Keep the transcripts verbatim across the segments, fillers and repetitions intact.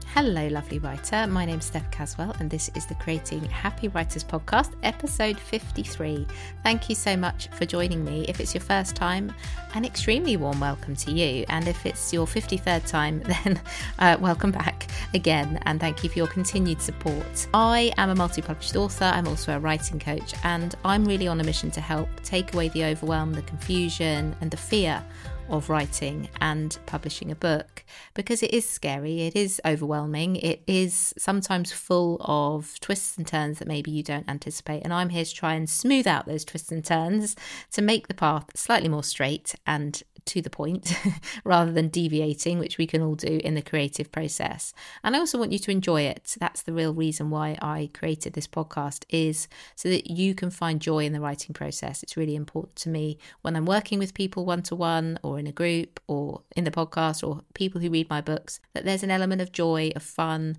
Hello, lovely writer. My name's Steph Caswell, and this is the Creating Happy Writers podcast, episode fifty-three. Thank you so much for joining me. If it's your first time, an extremely warm welcome to you. And if it's your fifty-third time, then uh, welcome back again. And thank you for your continued support. I am a multi-published author. I'm also a writing coach, and I'm really on a mission to help take away the overwhelm, the confusion, and the fear of writing and publishing a book, because it is scary, it is overwhelming, it is sometimes full of twists and turns that maybe you don't anticipate, and I'm here to try and smooth out those twists and turns to make the path slightly more straight and to the point rather than deviating, which we can all do in the creative process. And I also want you to enjoy it. That's the real reason why I created this podcast, is so that you can find joy in the writing process. It's really important to me when I'm working with people one-to-one or in a group or in the podcast or people who read my books, that there's an element of joy, of fun,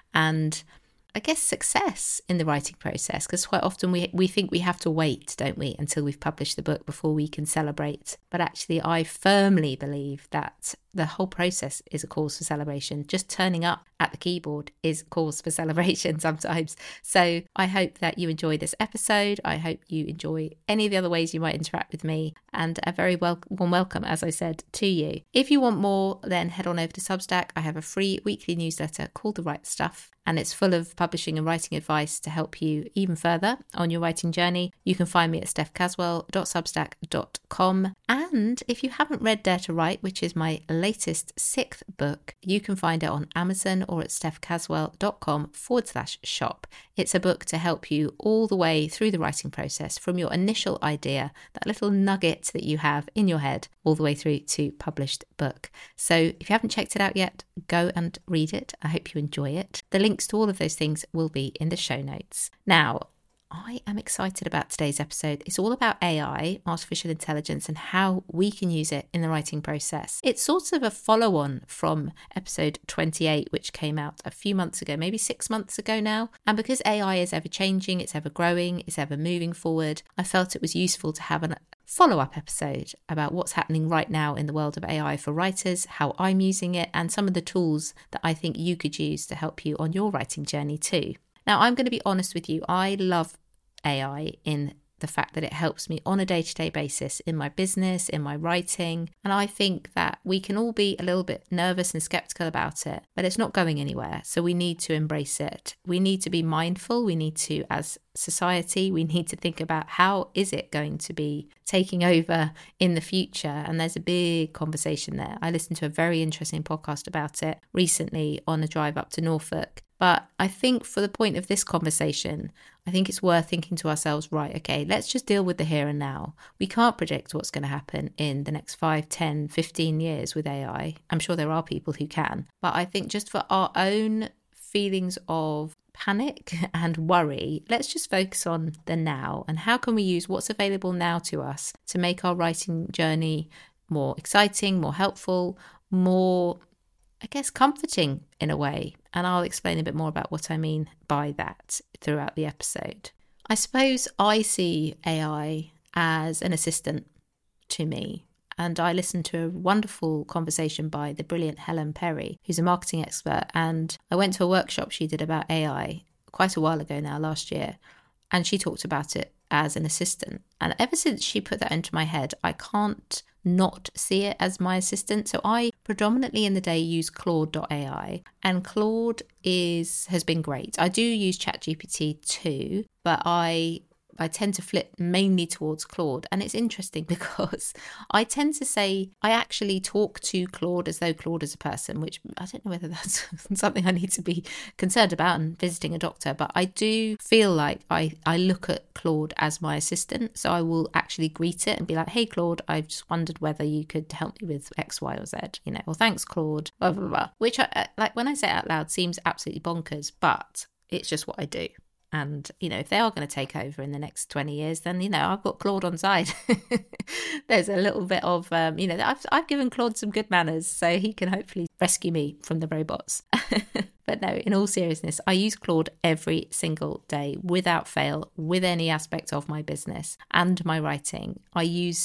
and I guess success in the writing process, because quite often we we think we have to wait, don't we, until we've published the book before we can celebrate. But actually, I firmly believe that the whole process is a cause for celebration. Just turning up at the keyboard is a cause for celebration sometimes. So I hope that you enjoy this episode. I hope you enjoy any of the other ways you might interact with me, and a very wel- warm welcome, as I said, to you. If you want more, then head on over to Substack. I have a free weekly newsletter called The Right Stuff, and it's full of publishing and writing advice to help you even further on your writing journey. You can find me at steph caswell dot substack dot com. And if you haven't read Dare to Write, which is my latest sixth book, you can find it on Amazon or at stephcaswell.com forward slash shop. It's a book to help you all the way through the writing process, from your initial idea, that little nugget that you have in your head, all the way through to published book. So if you haven't checked it out yet, go and read it. I hope you enjoy it. The links to all of those things will be in the show notes. Now, I am excited about today's episode. It's all about A I, artificial intelligence, and how we can use it in the writing process. It's sort of a follow-on from episode twenty-eight, which came out a few months ago, maybe six months ago now. And because A I is ever changing, it's ever growing, it's ever moving forward, I felt it was useful to have a follow-up episode about what's happening right now in the world of A I for writers, how I'm using it, and some of the tools that I think you could use to help you on your writing journey too. Now, I'm going to be honest with you. I love A I in the fact that it helps me on a day-to-day basis in my business, in my writing. And I think that we can all be a little bit nervous and skeptical about it, but it's not going anywhere. So we need to embrace it. We need to be mindful. We need to, as society, we need to think about how is it going to be taking over in the future. And there's a big conversation there. I listened to a very interesting podcast about it recently on a drive up to Norfolk. But I think for the point of this conversation, I think it's worth thinking to ourselves, right, okay, let's just deal with the here and now. We can't predict what's going to happen in the next five, ten, fifteen years with A I. I'm sure there are people who can. But I think just for our own feelings of panic and worry, let's just focus on the now, and how can we use what's available now to us to make our writing journey more exciting, more helpful, more, I guess, comforting in a way. And I'll explain a bit more about what I mean by that throughout the episode. I suppose I see A I as an assistant to me. And I listened to a wonderful conversation by the brilliant Helen Perry, who's a marketing expert. And I went to a workshop she did about A I quite a while ago now, last year. And she talked about it as an assistant. And ever since she put that into my head, I can't not see it as my assistant. So I predominantly in the day use Claude dot A I, and Claude is has been great. I do use ChatGPT too, but I I tend to flip mainly towards Claude. And it's interesting because I tend to say I actually talk to Claude as though Claude is a person, which I don't know whether that's something I need to be concerned about and visiting a doctor. But I do feel like I, I look at Claude as my assistant. So I will actually greet it and be like, hey, Claude, I've just wondered whether you could help me with X, Y, or Z, you know, or thanks, Claude, blah, blah, blah. Which, I, like when I say it out loud, seems absolutely bonkers, but it's just what I do. And, you know, if they are going to take over in the next twenty years, then, you know, I've got Claude on side. There's a little bit of, um, you know, I've, I've given Claude some good manners, so he can hopefully rescue me from the robots. But no, in all seriousness, I use Claude every single day without fail, with any aspect of my business and my writing. I use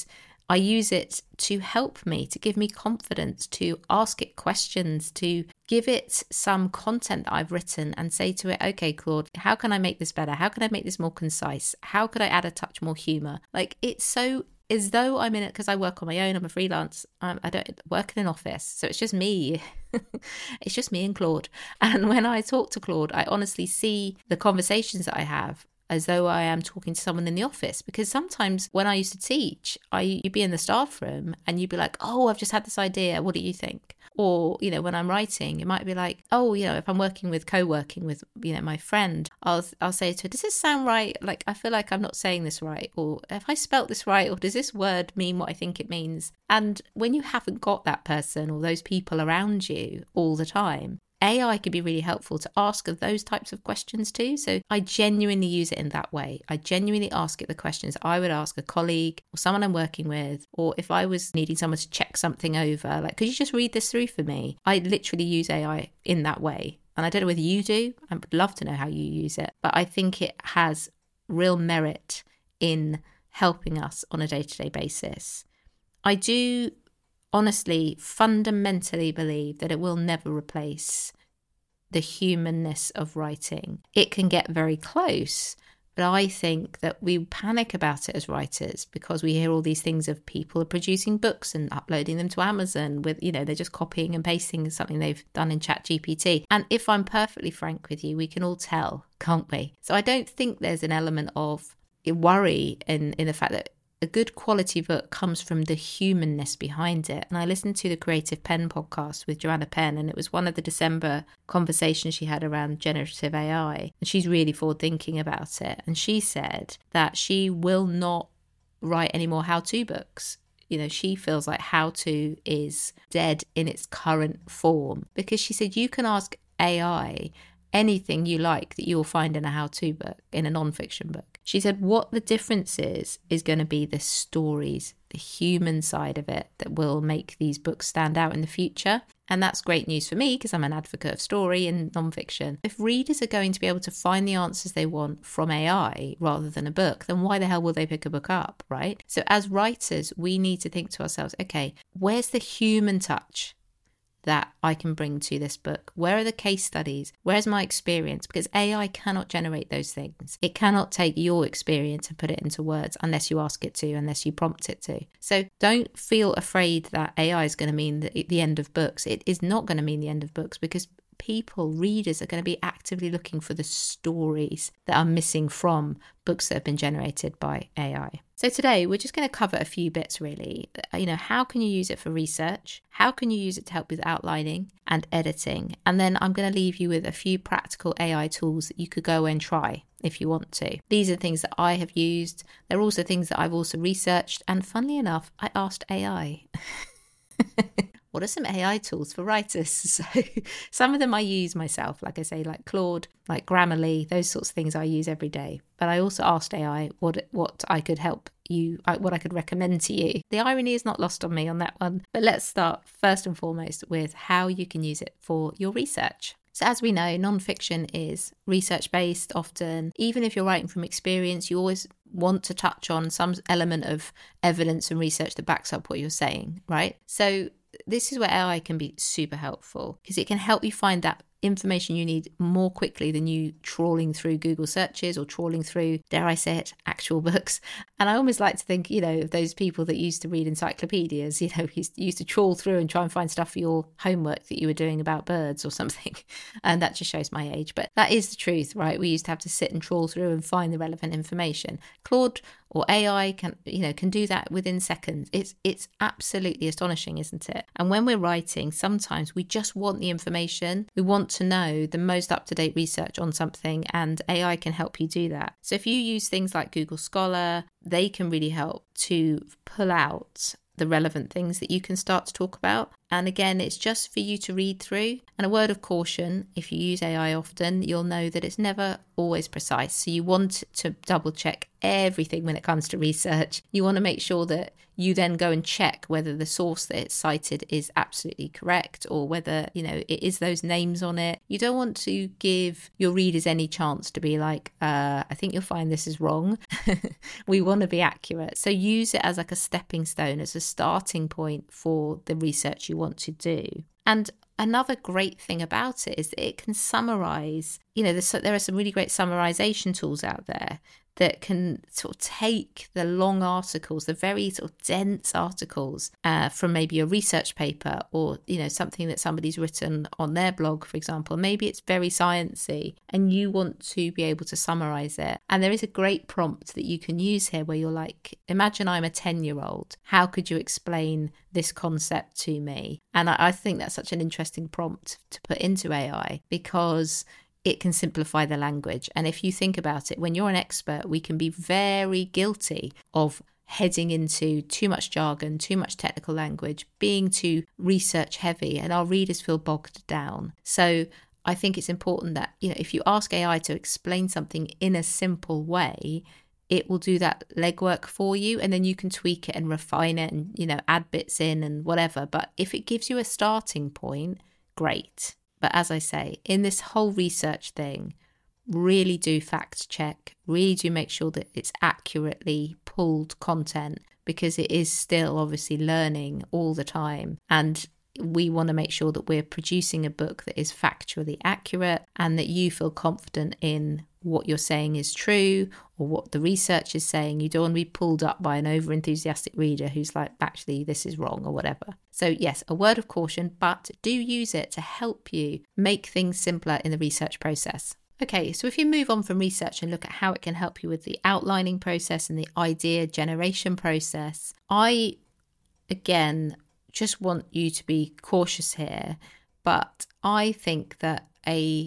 I use it to help me, to give me confidence, to ask it questions, to give it some content that I've written and say to it, okay, Claude, how can I make this better? How can I make this more concise? How could I add a touch more humor? Like, it's so as though I'm in it, because I work on my own, I'm a freelance, I'm, I don't work in an office, so it's just me. It's just me and Claude. And when I talk to Claude, I honestly see the conversations that I have as though I am talking to someone in the office. Because sometimes when I used to teach, I you'd be in the staff room and you'd be like, oh, I've just had this idea, what do you think? Or, you know, when I'm writing, it might be like, oh, you know, if I'm working with co-working with, you know, my friend, I'll I'll say to her, does this sound right? Like, I feel like I'm not saying this right. Or have I spelt this right? Or does this word mean what I think it means? And when you haven't got that person or those people around you all the time, A I can be really helpful to ask those types of questions too. So I genuinely use it in that way. I genuinely ask it the questions I would ask a colleague or someone I'm working with, or if I was needing someone to check something over, like, could you just read this through for me? I literally use A I in that way. And I don't know whether you do. I would love to know how you use it. But I think it has real merit in helping us on a day-to-day basis. I do honestly, fundamentally believe that it will never replace the humanness of writing. It can get very close, but I think that we panic about it as writers because we hear all these things of people are producing books and uploading them to Amazon with, you know, they're just copying and pasting something they've done in ChatGPT. And if I'm perfectly frank with you, we can all tell, can't we? So I don't think there's an element of worry in, in the fact that a good quality book comes from the humanness behind it. And I listened to the Creative Penn podcast with Joanna Penn, and it was one of the December conversations she had around generative A I. And she's really forward thinking about it. And she said that she will not write any more how-to books. You know, she feels like how-to is dead in its current form, because she said you can ask A I anything you like that you will find in a how-to book, in a non-fiction book. She said what the difference is, is going to be the stories, the human side of it that will make these books stand out in the future. And that's great news for me because I'm an advocate of story and non-fiction. If readers are going to be able to find the answers they want from A I rather than a book, then why the hell will they pick a book up, right? So as writers, we need to think to ourselves, okay, where's the human touch that I can bring to this book? Where are the case studies? Where's my experience? Because A I cannot generate those things. It cannot take your experience and put it into words unless you ask it to, unless you prompt it to. So don't feel afraid that A I is going to mean the, the end of books. It is not going to mean the end of books, because people, readers, are going to be actively looking for the stories that are missing from books that have been generated by A I. So today we're just going to cover a few bits really. You know, how can you use it for research? How can you use it to help with outlining and editing? And then I'm going to leave you with a few practical A I tools that you could go and try if you want to. These are things that I have used. They're also things that I've also researched. And funnily enough, I asked A I. What are some A I tools for writers? So some of them I use myself, like I say, like Claude, like Grammarly, those sorts of things I use every day. But I also asked A I what what I could help you, what I could recommend to you. The irony is not lost on me on that one. But let's start first and foremost with how you can use it for your research. So as we know, non-fiction is research-based often. Even if you're writing from experience, you always want to touch on some element of evidence and research that backs up what you're saying, right? So this is where A I can be super helpful, because it can help you find that information you need more quickly than you trawling through Google searches or trawling through, dare I say it, actual books. And I always like to think, you know, of those people that used to read encyclopedias, you know, used to trawl through and try and find stuff for your homework that you were doing about birds or something. And that just shows my age. But that is the truth, right? We used to have to sit and trawl through and find the relevant information. Claude or A I can, you know, can do that within seconds. It's it's absolutely astonishing, isn't it? And when we're writing, sometimes we just want the information. We want to know the most up-to-date research on something, and A I can help you do that. So if you use things like Google Scholar, they can really help to pull out the relevant things that you can start to talk about. And again, it's just for you to read through. And a word of caution, if you use A I often, you'll know that it's never always precise. So you want to double check everything when it comes to research. You want to make sure that you then go and check whether the source that it's cited is absolutely correct, or whether, you know, it is those names on it. You don't want to give your readers any chance to be like, uh, I think you'll find this is wrong. We want to be accurate. So use it as like a stepping stone, as a starting point for the research you want to do. And another great thing about it is that it can summarize, you know, there are some really great summarization tools out there that can sort of take the long articles, the very sort of dense articles uh, from maybe a research paper, or, you know, something that somebody's written on their blog, for example. Maybe it's very sciencey and you want to be able to summarize it. And there is a great prompt that you can use here where you're like, imagine I'm a ten-year-old. How could you explain this concept to me? And I, I think that's such an interesting prompt to put into A I, because it can simplify the language. And if you think about it, when you're an expert, we can be very guilty of heading into too much jargon, too much technical language, being too research heavy, and our readers feel bogged down. So I think it's important that, you know, if you ask A I to explain something in a simple way, it will do that legwork for you, and then you can tweak it and refine it and, you know, add bits in and whatever. But if it gives you a starting point, great. But as I say, in this whole research thing, really do fact check, really do make sure that it's accurately pulled content, because it is still obviously learning all the time. And we want to make sure that we're producing a book that is factually accurate and that you feel confident in what you're saying is true, or what the research is saying. You don't want to be pulled up by an over-enthusiastic reader who's like, actually, this is wrong or whatever. So yes, a word of caution, but do use it to help you make things simpler in the research process. Okay, so if you move on from research and look at how it can help you with the outlining process and the idea generation process, I, again, just want you to be cautious here, but I think that a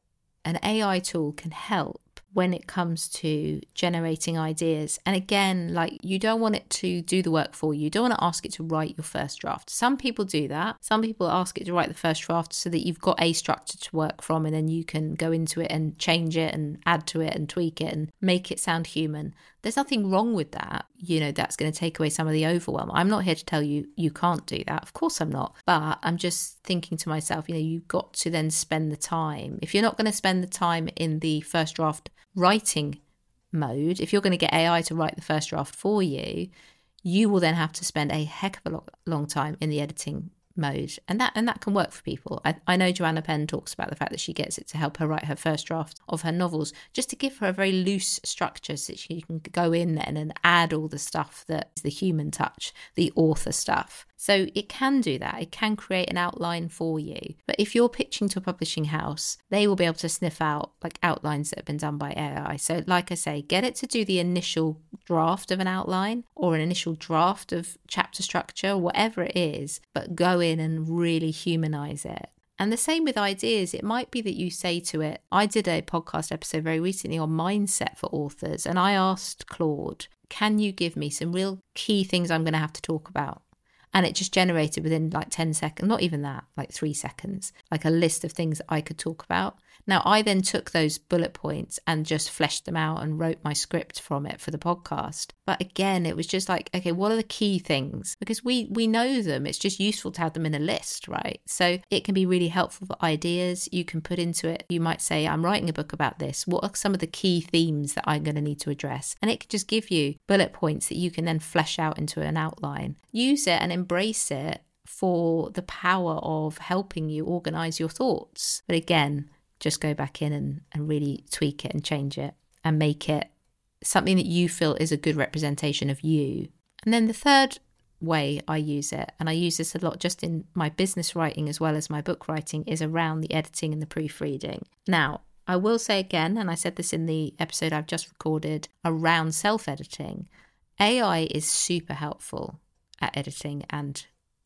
an A I tool can help when it comes to generating ideas. And again, like, you don't want it to do the work for you. You don't want to ask it to write your first draft. Some people do that. Some people ask it to write the first draft so that you've got a structure to work from, and then you can go into it and change it and add to it and tweak it and make it sound human. There's nothing wrong with that. You know, that's going to take away some of the overwhelm. I'm not here to tell you you can't do that. Of course I'm not. But I'm just thinking to myself, you know, you've got to then spend the time. If you're not going to spend the time in the first draft writing mode, if you're going to get A I to write the first draft for you, you will then have to spend a heck of a long, long time in the editing mode, and that and that can work for people. I, I know Joanna Penn talks about the fact that she gets it to help her write her first draft of her novels, just to give her a very loose structure so that she can go in then and add all the stuff that is the human touch, the author stuff. So it can do that. It can create an outline for you. But if you're pitching to a publishing house, they will be able to sniff out like outlines that have been done by A I. So like I say, get it to do the initial draft of an outline or an initial draft of chapter structure, whatever it is, but go in and really humanize it. And the same with ideas. It might be that you say to it, I did a podcast episode very recently on mindset for authors, and I asked Claude, can you give me some real key things I'm going to have to talk about? And it just generated within like ten seconds, not even that, like three seconds, like a list of things that I could talk about. Now, I then took those bullet points and just fleshed them out and wrote my script from it for the podcast. But again, it was just like, okay, what are the key things? Because we we know them. It's just useful to have them in a list, right? So it can be really helpful for ideas. You can put into it, you might say, I'm writing a book about this. What are some of the key themes that I'm going to need to address? And it can just give you bullet points that you can then flesh out into an outline. Use it and embrace it for the power of helping you organize your thoughts. But again, just go back in and, and really tweak it and change it and make it something that you feel is a good representation of you. And then the third way I use it, and I use this a lot just in my business writing as well as my book writing, is around the editing and the proofreading. Now, I will say again, and I said this in the episode I've just recorded around self-editing, A I is super helpful at editing and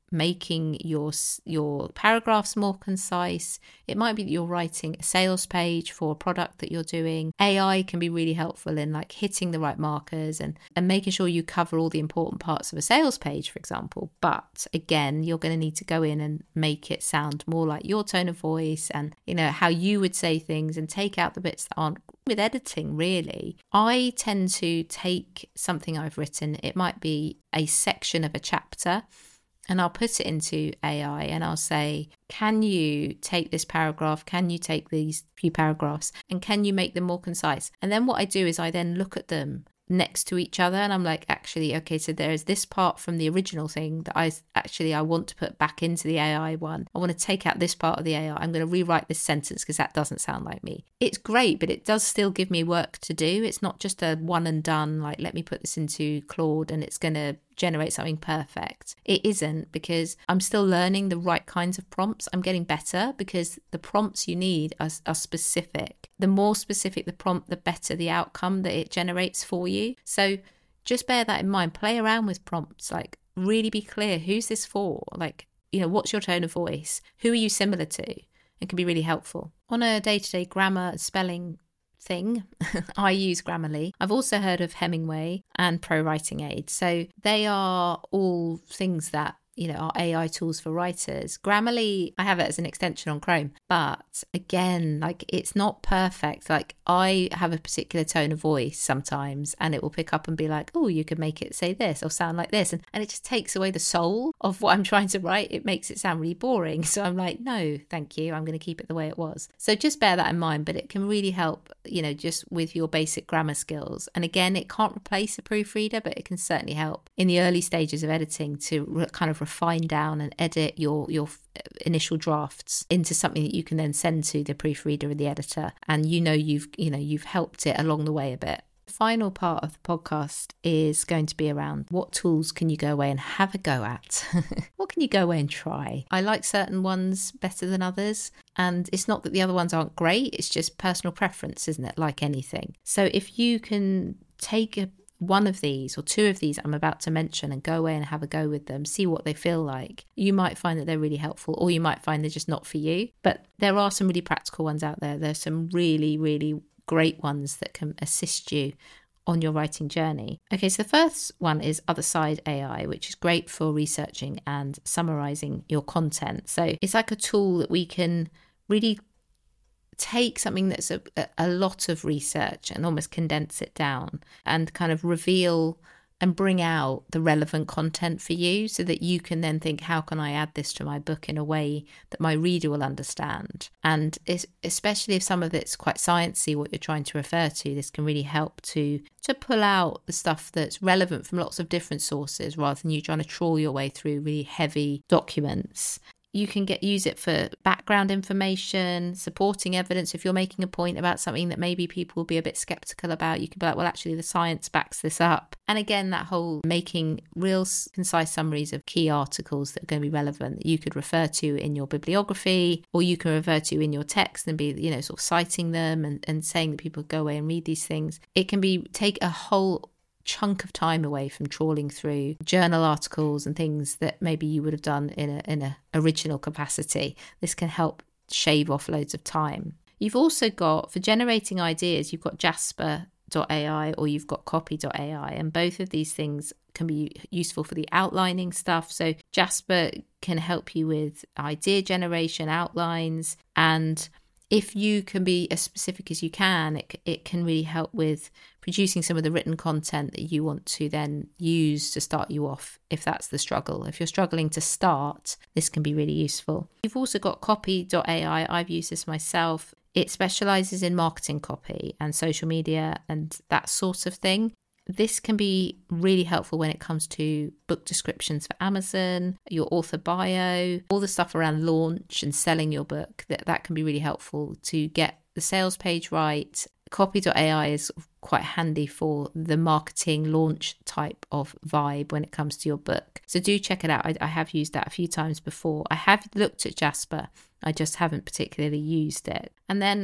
making your your paragraphs more concise. It might be that you're writing a sales page for a product that you're doing. A I can be really helpful in like hitting the right markers and, and making sure you cover all the important parts of a sales page, for example. But again, you're going to need to go in and make it sound more like your tone of voice and, you know, how you would say things, and take out the bits that aren't with editing, really. I tend to take something I've written, it might be a section of a chapter, and I'll put it into A I and I'll say, can you take this paragraph? Can you take these few paragraphs? And can you make them more concise? And then what I do is I then look at them next to each other, and I'm like, actually, okay, so there is this part from the original thing that I actually I want to put back into the A I one. I want to take out this part of the A I. I'm going to rewrite this sentence because that doesn't sound like me. It's great, but it does still give me work to do. It's not just a one and done, like, let me put this into Claude and it's going to generate something perfect. It isn't, because I'm still learning the right kinds of prompts. I'm getting better because the prompts you need are, are specific. The more specific the prompt, the better the outcome that it generates for you. So just bear that in mind. Play around with prompts, like really be clear. Who's this for? Like, you know, what's your tone of voice? Who are you similar to? It can be really helpful. On a day-to-day grammar spelling thing, I use Grammarly. I've also heard of Hemingway and Pro Writing Aid. So they are all things that, you know, are A I tools for writers. Grammarly, I have it as an extension on Chrome, but again, like, it's not perfect. Like, I have a particular tone of voice sometimes, and it will pick up and be like, oh, you could make it say this or sound like this. And, and it just takes away the soul of what I'm trying to write. It makes it sound really boring. So I'm like, no, thank you. I'm going to keep it the way it was. So just bear that in mind, but it can really help, you know, just with your basic grammar skills. And again, it can't replace a proofreader, but it can certainly help in the early stages of editing to re- kind of refine down and edit your your initial drafts into something that you can then send to the proofreader and the editor, and you know you've you know you've helped it along the way a bit. The final part of the podcast is going to be around what tools can you go away and have a go at. What can you go away and try? I like certain ones better than others, and it's not that the other ones aren't great, it's just personal preference, isn't it? Like anything. So if you can take a one of these or two of these I'm about to mention and go away and have a go with them, see what they feel like, you might find that they're really helpful, or you might find they're just not for you. But there are some really practical ones out there. There's some really, really great ones that can assist you on your writing journey. Okay, so the first one is Otherside A I, which is great for researching and summarizing your content. So it's like a tool that we can really take something that's a, a lot of research and almost condense it down and kind of reveal and bring out the relevant content for you, so that you can then think, how can I add this to my book in a way that my reader will understand? And it's, especially if some of it's quite sciencey, what you're trying to refer to, this can really help to to pull out the stuff that's relevant from lots of different sources, rather than you trying to trawl your way through really heavy documents. You can get use it for background information, supporting evidence. If you're making a point about something that maybe people will be a bit skeptical about, you can be like, well, actually the science backs this up. And again, that whole making real concise summaries of key articles that are going to be relevant, that you could refer to in your bibliography, or you can refer to in your text and be, you know, sort of citing them and, and saying that people go away and read these things. It can be take a whole chunk of time away from trawling through journal articles and things that maybe you would have done in a in a original capacity. This can help shave off loads of time. You've also got, for generating ideas, you've got Jasper dot A I or you've got Copy dot A I, and both of these things can be useful for the outlining stuff. So Jasper can help you with idea generation, outlines, and if you can be as specific as you can, it it can really help with producing some of the written content that you want to then use to start you off, if that's the struggle. If you're struggling to start, this can be really useful. You've also got Copy dot A I. I've used this myself. It specialises in marketing copy and social media and that sort of thing. This can be really helpful when it comes to book descriptions for Amazon, your author bio, all the stuff around launch and selling your book. That, that can be really helpful to get the sales page right. Copy dot A I is quite handy for the marketing launch type of vibe when it comes to your book. So do check it out. I, I have used that a few times before. I have looked at Jasper. I just haven't particularly used it. And then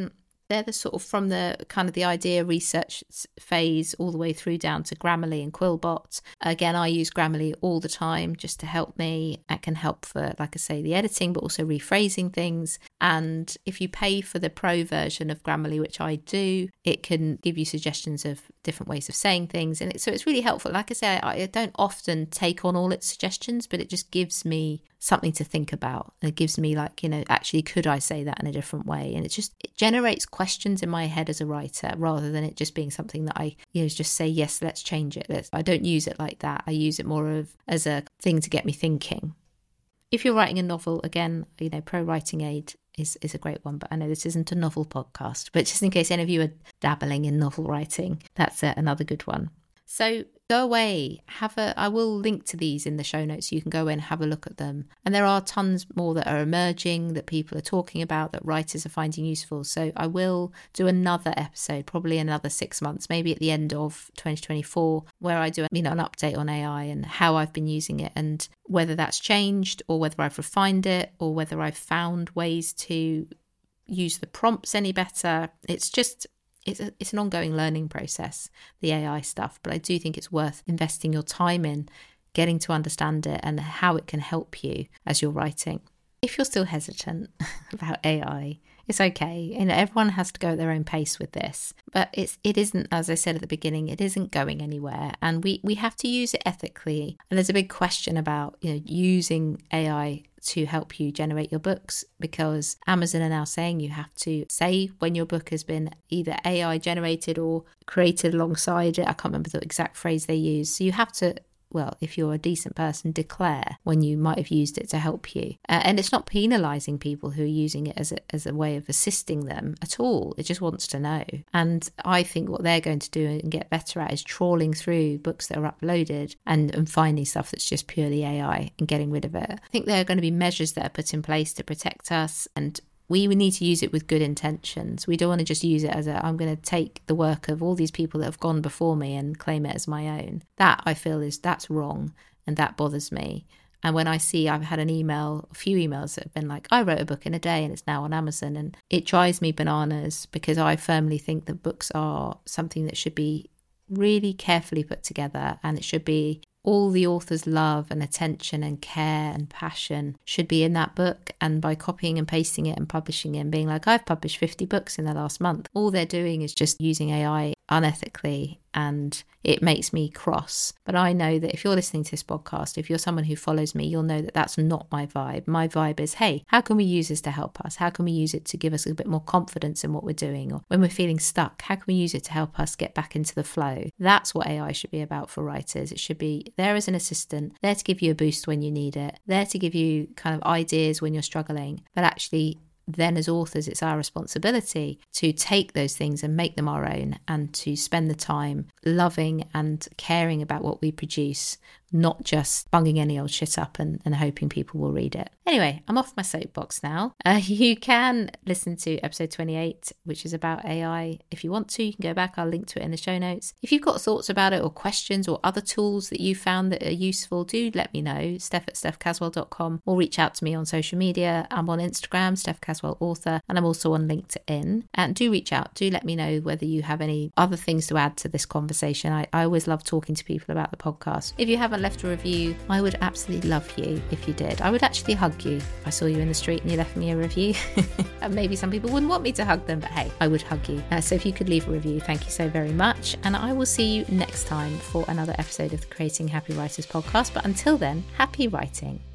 They're the sort of from the kind of the idea research phase all the way through down to Grammarly and Quillbot. Again, I use Grammarly all the time just to help me. It can help for, like I say, the editing, but also rephrasing things. And if you pay for the pro version of Grammarly, which I do, it can give you suggestions of different ways of saying things. And it, so it's really helpful. Like I say, I, I don't often take on all its suggestions, but it just gives me something to think about. And it gives me like, you know, actually, could I say that in a different way? And it just, it generates questions in my head as a writer rather than it just being something that I, you know, just say, yes, let's change it. Let's, I don't use it like that. I use it more of as a thing to get me thinking. If you're writing a novel, again, you know, Pro Writing Aid is, is a great one, but I know this isn't a novel podcast, but just in case any of you are dabbling in novel writing, that's a, another good one. So go away, have a, I will link to these in the show notes so you can go in and have a look at them. And there are tons more that are emerging that people are talking about that writers are finding useful. So I will do another episode, probably another six months, maybe at the end of twenty twenty-four, where I do, you know, an update on A I and how I've been using it and whether that's changed or whether I've refined it or whether I've found ways to use the prompts any better. It's just... It's, a, it's an ongoing learning process, the A I stuff, but I do think it's worth investing your time in getting to understand it and how it can help you as you're writing. If you're still hesitant about A I, it's okay. You know, everyone has to go at their own pace with this, but it's it isn't, as I said at the beginning, it isn't going anywhere, and we we have to use it ethically. And there's a big question about, you know, using A I to help you generate your books, because Amazon are now saying you have to say when your book has been either A I generated or created alongside it. I can't remember the exact phrase they use. So you have to, well, if you're a decent person, declare when you might have used it to help you. Uh, and it's not penalising people who are using it as a, as a way of assisting them at all. It just wants to know. And I think what they're going to do and get better at is trawling through books that are uploaded and, and finding stuff that's just purely A I and getting rid of it. I think there are going to be measures that are put in place to protect us, and we need to use it with good intentions. We don't want to just use it as a, I'm going to take the work of all these people that have gone before me and claim it as my own. That I feel is, that's wrong, and that bothers me. And when I see, I've had an email, a few emails that have been like, I wrote a book in a day and it's now on Amazon, and it drives me bananas, because I firmly think that books are something that should be really carefully put together, and it should be all the author's love and attention and care and passion should be in that book. And by copying and pasting it and publishing it and being like, I've published fifty books in the last month, all they're doing is just using A I unethically, and it makes me cross. But I know that if you're listening to this podcast, if you're someone who follows me, you'll know that that's not my vibe. My vibe is, hey, how can we use this to help us? How can we use it to give us a bit more confidence in what we're doing? Or when we're feeling stuck, how can we use it to help us get back into the flow? That's what A I should be about for writers. It should be there as an assistant, there to give you a boost when you need it, there to give you kind of ideas when you're struggling, but actually then as authors, it's our responsibility to take those things and make them our own, and to spend the time loving and caring about what we produce, not just bunging any old shit up and, and hoping people will read it. Anyway, I'm off my soapbox now. Uh, you can listen to episode twenty-eight, which is about A I. If you want to, you can go back. I'll link to it in the show notes. If you've got thoughts about it or questions or other tools that you found that are useful, do let me know. Steph at steph caswell dot com, or reach out to me on social media. I'm on Instagram, Steph Caswell Author, and I'm also on LinkedIn. And do reach out. Do let me know whether you have any other things to add to this conversation. I, I always love talking to people about the podcast. If you haven't left a review, I would absolutely love you if you did. I would actually hug you if I saw you in the street and you left me a review. And maybe some people wouldn't want me to hug them, but hey, I would hug you. Uh, so if you could leave a review, thank you so very much. And I will see you next time for another episode of the Creating Happy Writers podcast. But until then, happy writing.